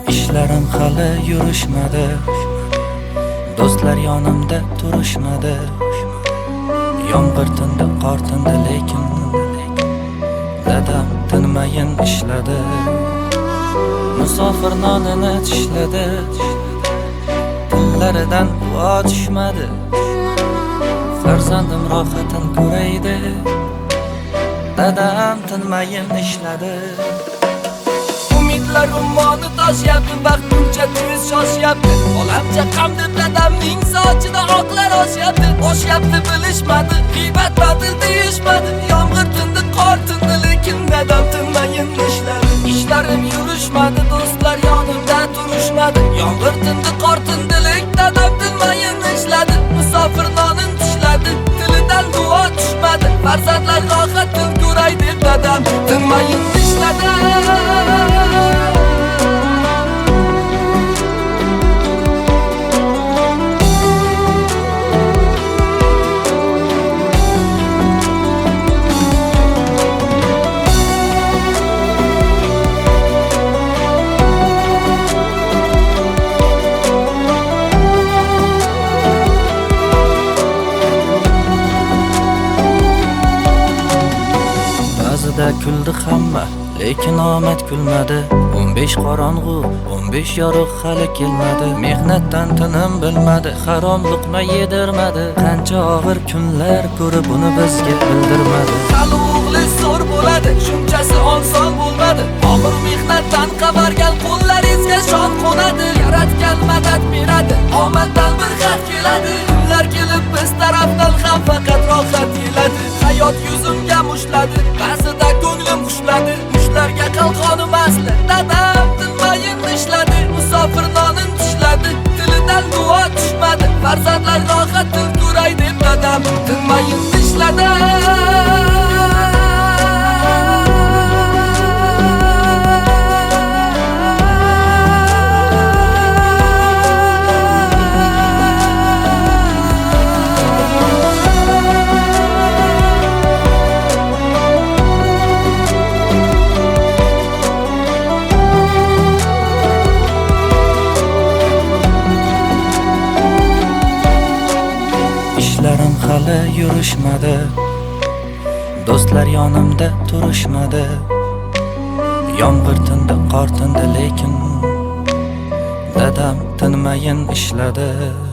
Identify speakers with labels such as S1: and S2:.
S1: İşlerim hali yurishmadi, do'stlar yonimda turishmadi. Yomg'ir tindi, qor tindi, lekin dadam tinmayin ishladi. Musofir nonini tishladi, tillaridan duo tushmadi. Farzandim rohatin ko'raydi, dadam tinmayin ishladi.
S2: Umidlar ummoni toshyapti, vaqt buncha tez shoshyapti. Olamcha qam deb dadamning sochida oqlar oshyapti bilishmadi, g'iybat ta'til deyishmadi. Yomg'ir tindi, qor tindi, lekin dadam tinmayin ishladi. Ishlarim yurishmadi, do'stlar yonimda turishmadi. Yomg'ir tindi, qor tindi, lekin dadam tinmayin ishladi. Musofir nonin tishladi, tilidan duo tushmadi. Farzandlar rohatin ko'ray deb dadam tinmayin ishladi.
S1: Ba'zida kuldi hamma, lekin omad kulmadi. 15 qorong'u, 15 yorug' hali kelmadi. Mehnatdan tinim bilmadi, harom luqma yedirmadi. Qancha og'ir kunlar ko'rib buni bizga bildirmadi.
S2: Hali o'g'li zo'r bo'ladi, shunchasi oson bo'lmadi. Og'ir mehnatdan qavargan qo'llaringizga shon qo'nadi. Yaratgan madad beradi, omaddan bir xat keladi. Kunlar kelib biz tarafdan ham faqat rohat keladi. Hayot yuzimga mushladi, ba'zida ko'nglim xushladi. Mushlarga qalqonim asli, dadam tinmayin ishladi. Musofir nonin tishladi, tilidan duo tushmadi. Farzandlar rohatin ko'ray deb dadam tinmayin ishladi.
S1: İşlerim hali yurishmadi, do'stlar yonimda turishmadi. Yomg'ir tindi, qor tindi, lekin dadam tinmayin ishladi.